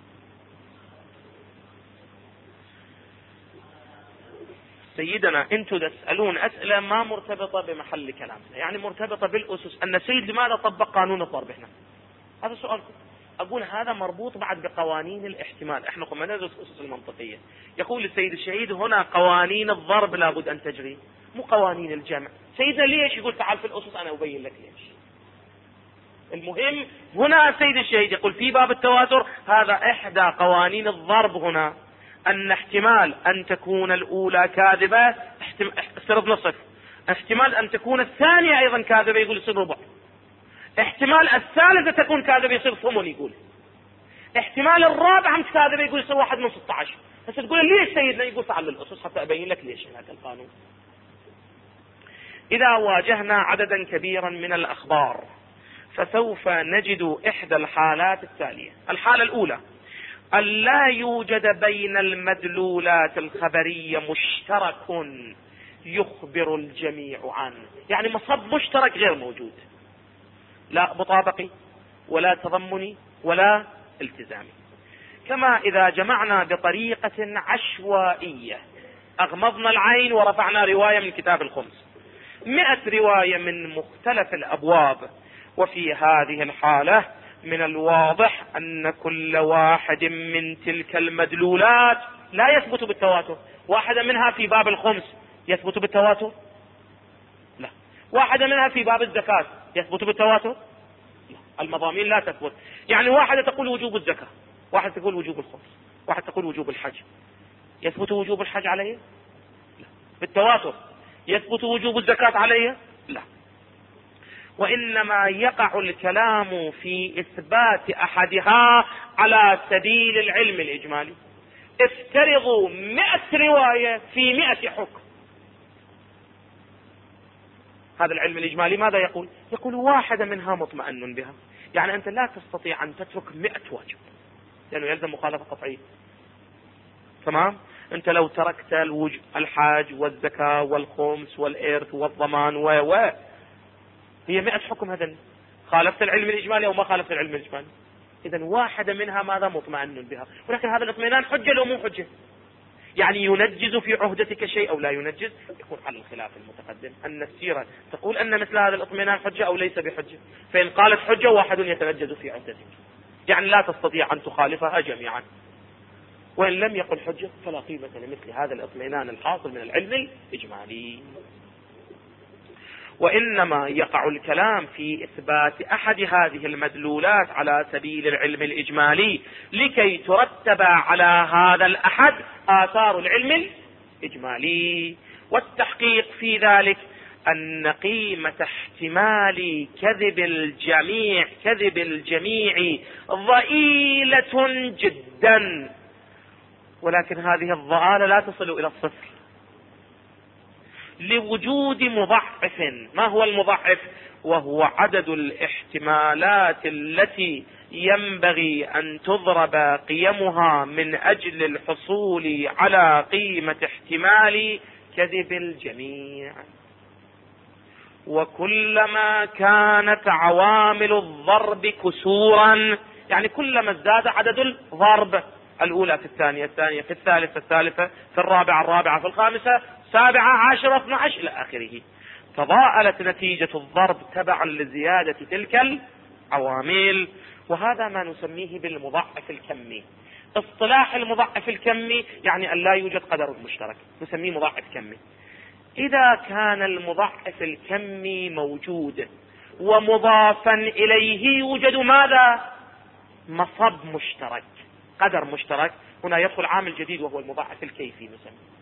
سيدنا انتم تسألون اسئلة ما مرتبطة بمحل كلامنا، يعني مرتبطة بالاسس. ان السيد لماذا طبق قانون الضرب هنا؟ هذا سؤالكم. اقول هذا مربوط بعد بقوانين الاحتمال. احنا قمنا ندرس الاسس المنطقية. يقول السيد الشهيد هنا قوانين الضرب لابد ان تجري، مو قوانين الجمع. سيدنا ليش يقول تعال في الاسس انا ابين لك ليش. المهم هنا السيد الشهيد يقول في باب التواتر هذا احدى قوانين الضرب هنا، ان احتمال ان تكون الاولى كاذبة افترض نصف، احتمال ان تكون الثانية ايضا كاذبة يقول يصير ربع، احتمال الثالثة تكون كاذبة يصير ثمن، يقول احتمال الرابعة كاذبة يقول يصير 1 من 16. بس تقول ليش سيدنا؟ يقول تعال للأسس حتى أبين لك ليش هذا القانون. إذا واجهنا عددا كبيرا من الأخبار فسوف نجد إحدى الحالات التالية. الحالة الأولى أن لا يوجد بين المدلولات الخبرية مشترك يخبر الجميع عنه، يعني مصب مشترك غير موجود، لا مطابقي ولا تضمني ولا التزامي. كما إذا جمعنا بطريقة عشوائية، أغمضنا العين ورفعنا رواية من كتاب الخمس، 100 رواية من مختلف الأبواب، وفي هذه الحالة من الواضح أن كل واحد من تلك المدلولات لا يثبت بالتواتر. واحدة منها في باب الخمس يثبت بالتواتر؟ لا. واحدة منها في باب الزكاة يثبت بالتواتر؟ لا. المضامين لا تثبت. يعني واحدة تقول وجوب الزكاة، واحدة تقول وجوب الخمس، واحدة تقول وجوب الحج. يثبت وجوب الحج عليه؟ لا. بالتواتر. يثبت وجوب الزكاة عليه؟ لا. وإنما يقع الكلام في إثبات أحدها على سبيل العلم الإجمالي. افترضوا 100 رواية في 100 حكم. هذا العلم الإجمالي ماذا يقول؟ يقول واحدة منها مطمئن بها. يعني أنت لا تستطيع أن تترك 100 واجب، لأنه يلزم مخالفة قطعية. تمام؟ أنت لو تركت الحاج والزكاة والخمس والإرث والضمان هي 100 حكم، هذا خالفت العلم الإجمالي أو ما خالفت العلم الإجمالي. إذن واحدة منها ماذا؟ مطمئن بها. ولكن هذا الاطمئنان حجة لو مو حجة؟ يعني ينجز في عهدتك شيء أو لا ينجز؟ يكون على الخلاف المتقدم أن السيرة تقول أن مثل هذا الاطمئنان حجة أو ليس بحجة. فإن قالت حجة واحد يتنجز في عهدتك، يعني لا تستطيع أن تخالفها جميعا. وإن لم يقل حجة فلا قيمة لمثل هذا الاطمئنان الحاصل من العلم الإجمالي. وإنما يقع الكلام في إثبات أحد هذه المدلولات على سبيل العلم الإجمالي لكي ترتب على هذا الأحد آثار العلم الإجمالي. والتحقيق في ذلك أن قيمة احتمال كذب الجميع ضئيلة جدا، ولكن هذه الضآلة لا تصل إلى الصفر لوجود مضعف. ما هو المضعف؟ وهو عدد الاحتمالات التي ينبغي أن تضرب قيمها من أجل الحصول على قيمة احتمال كذب الجميع. وكلما كانت عوامل الضرب كسورا، يعني كلما ازداد عدد الضرب، الأولى في الثانية، الثانية في الثالثة، الثالثة في الرابعة، الرابعة في الخامسة، 7، 10، 12 إلى آخره، تضاءلت نتيجة الضرب تبعا لزيادة تلك العوامل، وهذا ما نسميه بالمضاعف الكمي. اصطلاح المضاعف الكمي يعني أن لا يوجد قدر مشترك، نسميه مضاعف كمي. إذا كان المضاعف الكمي موجود ومضافا إليه يوجد ماذا؟ مصب مشترك، قدر مشترك، هنا يدخل عامل جديد وهو المضاعف الكيفي نسميه.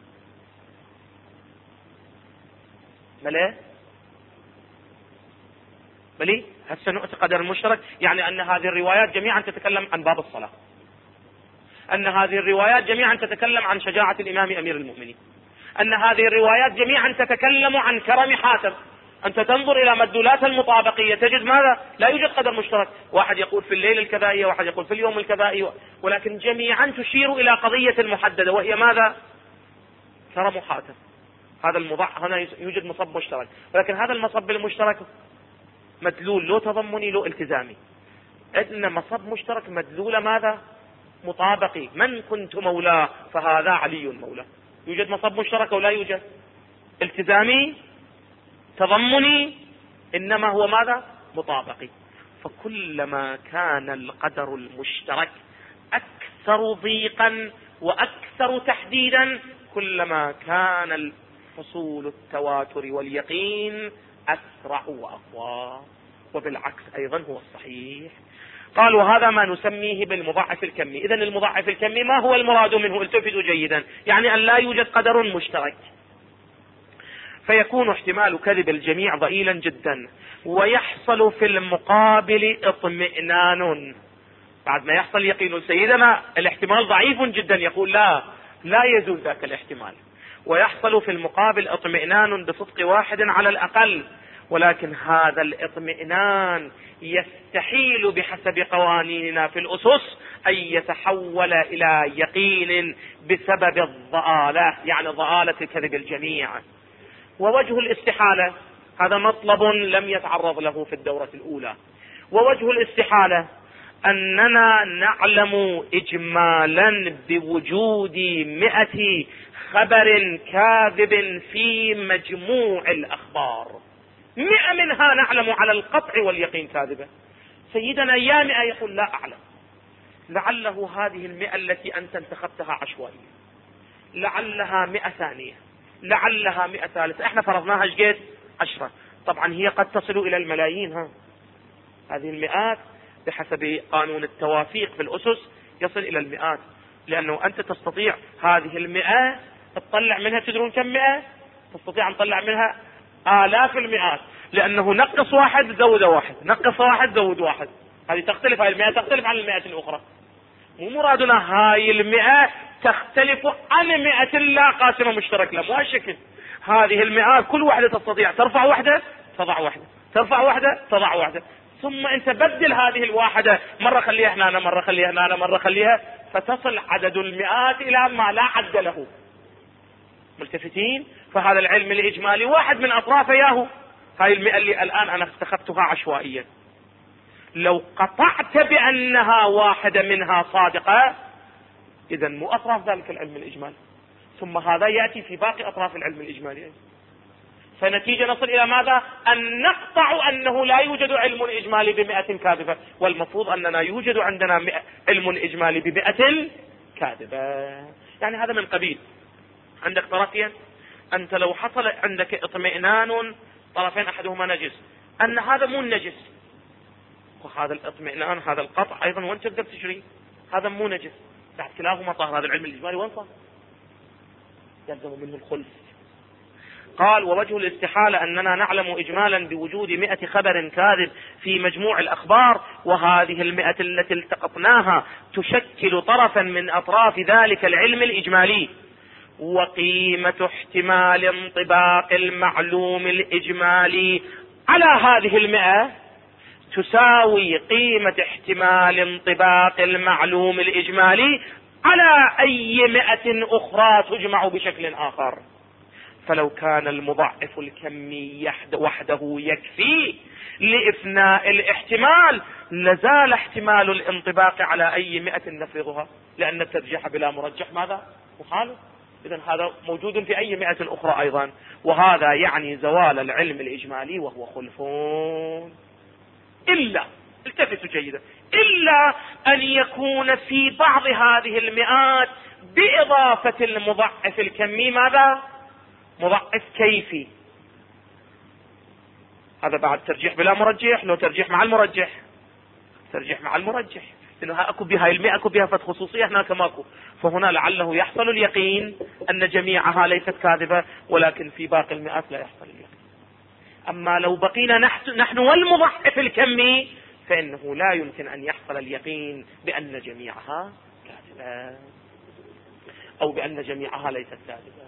بلي هسه نؤتي قدر المشترك، يعني أن هذه الروايات جميعا تتكلم عن باب الصلاة، أن هذه الروايات جميعا تتكلم عن شجاعة الإمام أمير المؤمنين، أن هذه الروايات جميعا تتكلم عن كرم حاتم. أنت تنظر إلى مدلولات المطابقية تجد ماذا؟ لا يوجد قدر مشترك، واحد يقول في الليل الكذائي، واحد يقول في اليوم الكذائي، ولكن جميعا تشير إلى قضية محددة وهي ماذا؟ كرم حاتم. هذا هنا يوجد مصب مشترك، ولكن هذا المصب المشترك مدلول لو تضمني لو التزامي. إن مصب مشترك مدلول ماذا؟ مطابقي، من كنت مولاه فهذا علي مولاه. يوجد مصب مشترك ولا يوجد؟ التزامي تضمني، إنما هو ماذا؟ مطابقي. فكلما كان القدر المشترك أكثر ضيقا وأكثر تحديدا كلما كان حصول التواتر واليقين أسرع وأقوى، وبالعكس أيضا هو الصحيح. قال وهذا ما نسميه بالمضاعف الكمي. إذن المضاعف الكمي ما هو المراد منه؟ التفتوا جيدا، يعني أن لا يوجد قدر مشترك، فيكون احتمال كذب الجميع ضئيلا جدا، ويحصل في المقابل اطمئنان. بعد ما يحصل يقين سيدنا الاحتمال ضعيف جدا، يقول لا يزول ذاك الاحتمال، ويحصل في المقابل اطمئنان بصدق واحد على الأقل. ولكن هذا الاطمئنان يستحيل بحسب قوانيننا في الأسس أن يتحول إلى يقين بسبب الضآلة، يعني ضآلة كذب الجميع. ووجه الاستحالة هذا مطلب لم يتعرض له في الدورة الأولى. ووجه الاستحالة أننا نعلم إجمالا بوجود 100 خبر كاذب في مجموع الأخبار، 100 منها نعلم على القطع واليقين كاذبة. سيدنا يا 100 يقول لا أعلم، لعله هذه 100 التي أنت انتخبتها عشوائية، لعلها 100 ثانية، لعلها 100 ثالثة، احنا فرضناها ايش 10. طبعا هي قد تصل إلى الملايين. هذه المئات بحسب قانون التوافيق في الأسس يصل إلى المئات، لأنه أنت تستطيع هذه 100 تطلع منها، تدرون كم 100؟ تستطيع أن تطلع منها آلاف المئات، لأنه نقص واحد زود واحد، نقص واحد زود واحد. هذه تختلف، هذه 100 تختلف عن 100 الأخرى. مو مرادنا هاي 100 تختلف عن 100 لا قاسمة مشترك، لا مو هالشكل. هذه 100 كل واحدة تستطيع ترفع واحدة تضع واحدة، ترفع واحدة تضع واحدة، ثم انت بدل هذه الواحدة، مرة خليها هنا، مرة خليها هنا، مرة خليها، فتصل عدد المئات إلى ما لا حد له. ملتفتين؟ فهذا العلم الإجمالي واحد من أطرافه ياهو هاي 100 اللي الآن أنا استخفتها عشوائيا. لو قطعت بأنها واحدة منها صادقة، إذا مو أطراف ذلك العلم الإجمالي، ثم هذا يأتي في باقي أطراف العلم الإجمالي. فنتيجة نصل إلى ماذا؟ أن نقطع أنه لا يوجد علم إجمالي ب100 كاذبة، والمفروض أننا يوجد عندنا علم إجمالي ب100 كاذبة. يعني هذا من قبيل عندك طرفين، أنت لو حصل عندك اطمئنان طرفين أحدهما نجس، أن هذا مو نجس، وهذا الاطمئنان هذا القطع أيضا وانت تقدر تشري هذا مو نجس، بعد كلاهما طاهر. هذا العلم الإجمالي وين صار؟ يلزم منه الخلف. قال ووجه الاستحالة أننا نعلم إجمالا بوجود 100 خبر كاذب في مجموع الأخبار، وهذه 100 التي التقطناها تشكل طرفا من أطراف ذلك العلم الإجمالي، وقيمة احتمال انطباق المعلوم الإجمالي على هذه 100 تساوي قيمة احتمال انطباق المعلوم الإجمالي على أي 100 أخرى تجمع بشكل آخر. فلو كان المضاعف الكمي وحده يكفي لإفناء الاحتمال لزال احتمال الانطباق على أي 100 نفرضها، لأن الترجيح بلا مرجح ماذا؟ محال. إذن هذا موجود في أي 100 أخرى أيضا. وهذا يعني زوال العلم الإجمالي وهو خلف. إلا، التفتوا جيدا، إلا أن يكون في بعض هذه المئات بإضافة المضعف الكمي ماذا؟ مضعف كيفي. هذا بعد ترجيح بلا مرجح، لو ترجيح مع المرجح، ترجيح مع المرجح، لأنها أكو بها المئة أكو بها خصوصية، هناك ماكو. فهنا لعله يحصل اليقين أن جميعها ليست كاذبة، ولكن في باقي المئات لا يحصل اليقين. أما لو بقينا نحن والمضعف الكمي فإنه لا يمكن أن يحصل اليقين بأن جميعها كاذبة أو بأن جميعها ليست كاذبة.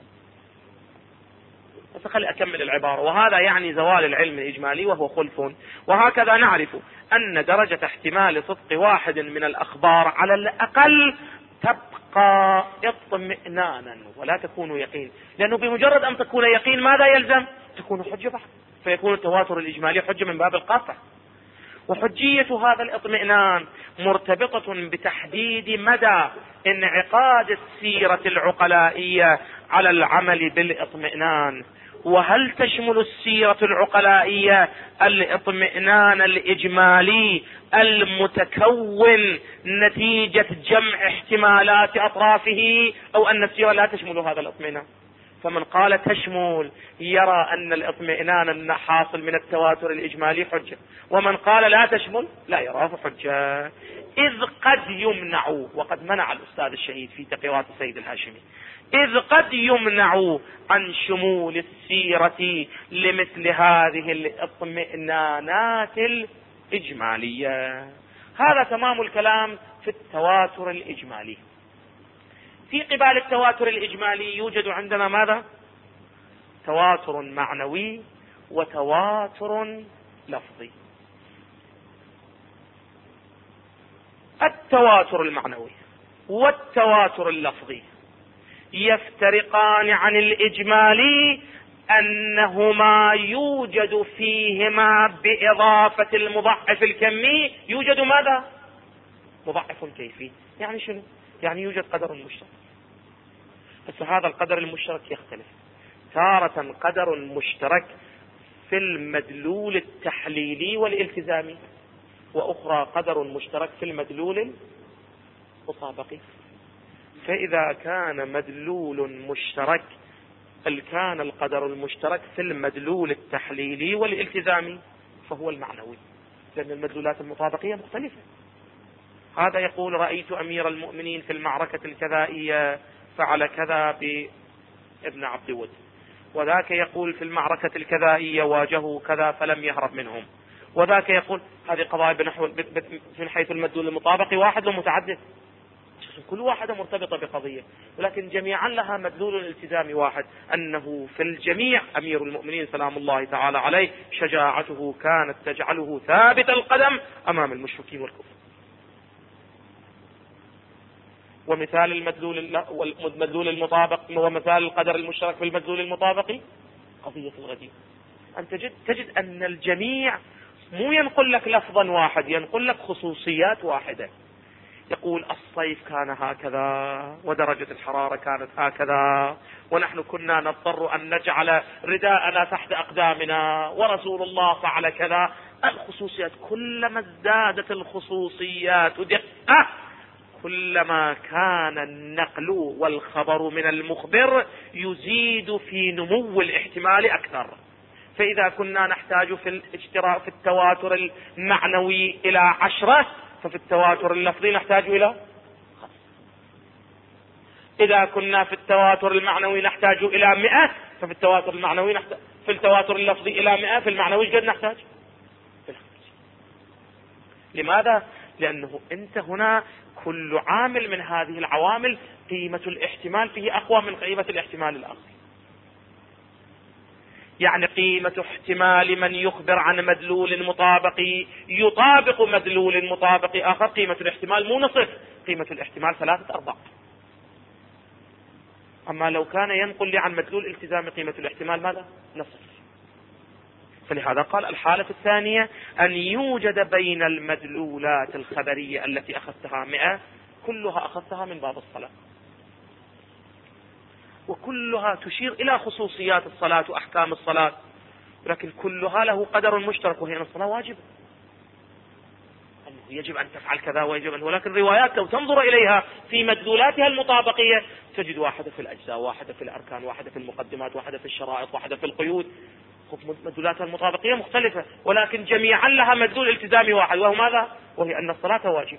بس خلي أكمل العبارة. وهذا يعني زوال العلم الإجمالي وهو خلف. وهكذا نعرف أن درجة احتمال صدق واحد من الأخبار على الأقل تبقى اطمئنانا ولا تكون يقين، لأنه بمجرد أن تكون يقين ماذا يلزم؟ تكون حجة بحت، فيكون التواتر الإجمالي حجة من باب القاطع. وحجية هذا الاطمئنان مرتبطة بتحديد مدى انعقاد السيرة العقلائية على العمل بالاطمئنان. وهل تشمل السيرة العقلائية الاطمئنان الإجمالي المتكون نتيجة جمع احتمالات أطرافه، أو أن السيرة لا تشمل هذا الاطمئنان؟ فمن قال تشمل يرى أن الاطمئنان الحاصل من التواتر الإجمالي حجة، ومن قال لا تشمل لا يراه حجة. إذ قد يمنع، وقد منع الأستاذ الشهيد في تقريرات السيد الهاشمي، إذ قد يمنع عن شمول السيرة لمثل هذه الاطمئنانات الإجمالية. هذا تمام الكلام في التواتر الإجمالي. في قبال التواتر الإجمالي يوجد عندنا ماذا؟ تواتر معنوي وتواتر لفظي. التواتر المعنوي والتواتر اللفظي يفترقان عن الإجمالي أنهما يوجد فيهما بإضافة المضعف الكمي يوجد ماذا؟ مضعف كيفي. يعني شنو؟ يعني يوجد قدر مشترك، بس هذا القدر المشترك يختلف. تارة قدر مشترك في المدلول التحليلي والالتزامي، وأخرى قدر مشترك في المدلول المطابقي. فإذا كان مدلول مشترك، كان القدر المشترك في المدلول التحليلي والالتزامي فهو المعنوي، لأن المدلولات المطابقية مختلفة. هذا يقول رأيت أمير المؤمنين في المعركة الكذائية فعل كذا بابن عبد ود، وذاك يقول في المعركة الكذائية واجهوا كذا فلم يهرب منهم، وذاك يقول هذه قضايا بنحو من حيث المدلول المطابقي واحد ومتعدد، كل واحدة مرتبطة بقضية، ولكن جميعا لها مدلول الالتزامي واحد، أنه في الجميع أمير المؤمنين سلام الله تعالى عليه شجاعته كانت تجعله ثابت القدم أمام المشركين والكفر. ومثال المدلول المطابق ومثال القدر المشترك في المدلول المطابقي قضية الغدير. أن تجد أن الجميع مو ينقل لك لفظا واحد، ينقل لك خصوصيات واحدة. يقول الصيف كان هكذا، ودرجة الحرارة كانت هكذا، ونحن كنا نضطر أن نجعل رداءنا تحت أقدامنا، ورسول الله فعل كذا. الخصوصيات كلما ازدادت الخصوصيات دقة كلما كان النقل والخبر من المخبر يزيد في نمو الاحتمال أكثر. فإذا كنا نحتاج في التواتر المعنوي إلى 10، ففي التواتر اللفظي نحتاج إلى 5. إذا كنا في التواتر المعنوي نحتاج إلى 100، ففي التواتر المعنوي في التواتر اللفظي إلى 100، في المعنوي قد نحتاج إلى 5. لماذا؟ لأنه أنت هنا كل عامل من هذه العوامل قيمة الاحتمال فيه أقوى من قيمة الاحتمال الآخر. يعني قيمة احتمال من يخبر عن مدلول مطابقي يطابق مدلول مطابقي آخر، قيمة الاحتمال مو نصف، قيمة الاحتمال 3/4. أما لو كان ينقل لي عن مدلول التزام قيمة الاحتمال ماذا؟ نصف. فلهذا قال الحالة الثانية أن يوجد بين المدلولات الخبرية التي أخذتها 100 كلها أخذتها من باب الصلاة. وكلها تشير إلى خصوصيات الصلاة وأحكام الصلاة، ولكن كلها له قدر مشترك، وهي أن الصلاة واجبة، أنه يجب أن تفعل كذا ويجب أن، ولكن الروايات لو تنظر إليها في مدلولاتها المطابقية تجد واحدة في الأجزاء، واحدة في الأركان، واحدة في المقدمات، واحدة في الشرائط، واحدة في القيود. مدلولاتها المطابقية مختلفة، ولكن جميعا لها مدلول التزامي واحد، وهو ماذا؟ وهي أن الصلاة واجبة.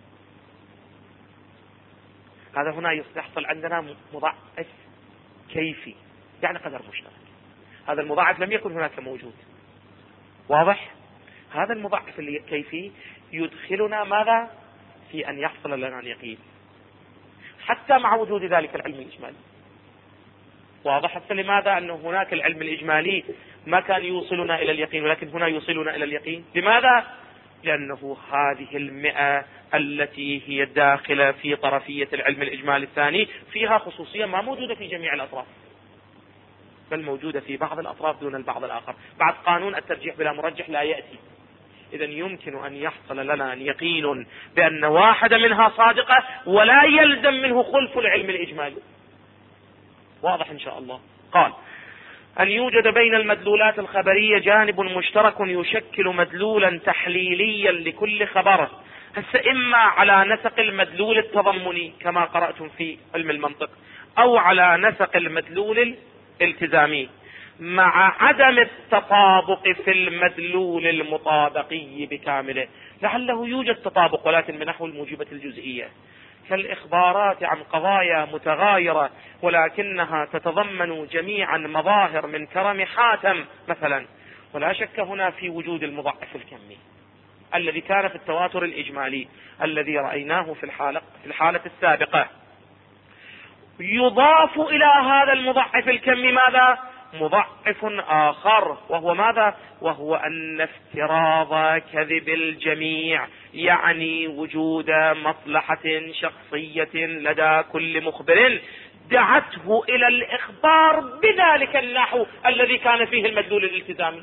هذا هنا يحصل عندنا مضاعف كيفي، يعني قدر مشترك. هذا المضاعف لم يكن هناك موجود، واضح؟ هذا المضاعف الكيفي يدخلنا ماذا؟ في أن يحصل لنا اليقين حتى مع وجود ذلك العلم الإجمالي. واضح؟ حتى لماذا أن هناك العلم الإجمالي ما كان يوصلنا إلى اليقين، ولكن هنا يوصلنا إلى اليقين. لماذا؟ لأنه هذه 100 التي هي داخلة في طرفية العلم الإجمالي الثاني فيها خصوصية ما موجودة في جميع الأطراف، بل موجودة في بعض الأطراف دون البعض الآخر. بعد قانون الترجيح بلا مرجح لا يأتي. إذن يمكن أن يحصل لنا يقين بأن واحدة منها صادقة، ولا يلزم منه خلف العلم الإجمالي. واضح إن شاء الله؟ قال: أن يوجد بين المدلولات الخبرية جانب مشترك يشكل مدلولا تحليليا لكل خبر، هسه إما على نسق المدلول التضمني كما قرأتم في علم المنطق، أو على نسق المدلول الالتزامي، مع عدم التطابق في المدلول المطابقي بكامله. لعله يوجد تطابق ولكن بنحو الموجبة الجزئية، كالإخبارات عن قضايا متغايرة ولكنها تتضمن جميعا مظاهر من كرم حاتم مثلا. ولا شك هنا في وجود المضاعف الكمي الذي كان في التواتر الإجمالي الذي رأيناه في الحالة السابقة. يضاف إلى هذا المضاعف الكمي ماذا؟ مضاعف آخر، وهو ماذا؟ وهو أن افتراض كذب الجميع، يعني وجود مصلحة شخصية لدى كل مخبر دعته إلى الإخبار بذلك النحو الذي كان فيه المدلول الالتزامي.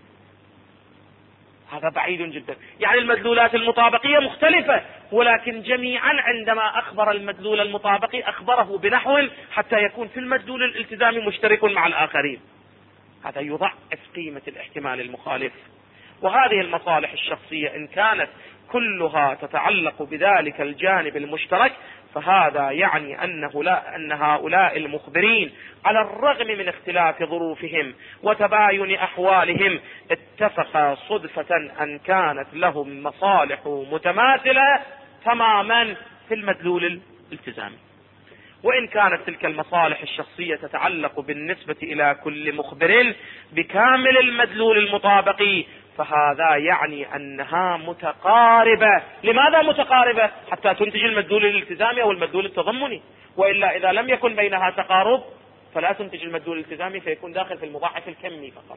هذا بعيد جدا، يعني المدلولات المطابقية مختلفة، ولكن جميعا عندما أخبر المدلول المطابقي أخبره بنحو حتى يكون في المدلول الالتزامي مشترك مع الآخرين. هذا يضعف قيمة الاحتمال المخالف. وهذه المصالح الشخصية إن كانت كلها تتعلق بذلك الجانب المشترك، فهذا يعني أن هؤلاء المخبرين على الرغم من اختلاف ظروفهم وتباين أحوالهم اتفقا صدفة أن كانت لهم مصالح متماثلة تماما في المدلول الالتزامي. وإن كانت تلك المصالح الشخصية تتعلق بالنسبة إلى كل مخبر بكامل المدلول المطابقي، فهذا يعني أنها متقاربة. لماذا متقاربة؟ حتى تنتج المدلول الالتزامي أو المدلول التضمني، وإلا إذا لم يكن بينها تقارب فلا تنتج المدلول الالتزامي، فيكون داخل في المضاعف الكمي فقط.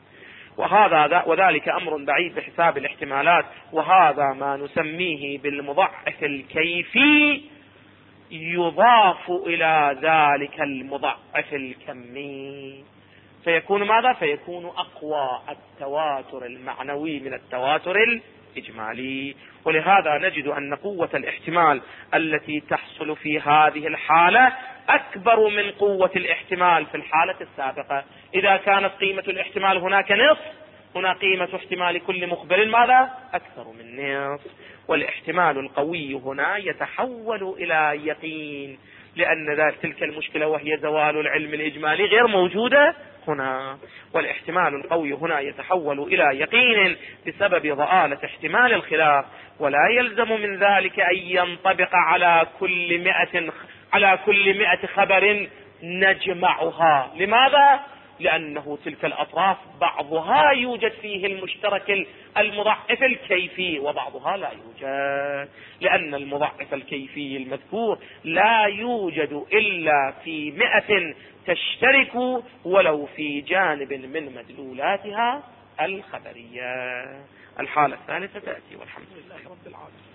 وذلك أمر بعيد بحساب الاحتمالات، وهذا ما نسميه بالمضاعف الكيفي، يضاف إلى ذلك المضاعف الكمي، فيكون ماذا؟ فيكون أقوى التواتر المعنوي من التواتر الإجمالي. ولهذا نجد أن قوة الاحتمال التي تحصل في هذه الحالة أكبر من قوة الاحتمال في الحالة السابقة. إذا كانت قيمة الاحتمال هناك نصف، هنا قيمة احتمال كل مخبر ماذا؟ أكثر من نصف. والاحتمال القوي هنا يتحول إلى يقين، لأن تلك المشكلة وهي زوال العلم الإجمالي غير موجودة هنا. والاحتمال القوي هنا يتحول إلى يقين بسبب ضآلة احتمال الخلاف، ولا يلزم من ذلك أن ينطبق على كل 100 خبر نجمعها. لماذا؟ لأنه تلك الأطراف بعضها يوجد فيه المشترك المضاعف الكيفي وبعضها لا يوجد، لأن المضاعف الكيفي المذكور لا يوجد إلا في 100 تشترك ولو في جانب من مدلولاتها الخبرية. الحالة الثالثة تأتي، والحمد لله رب العالمين.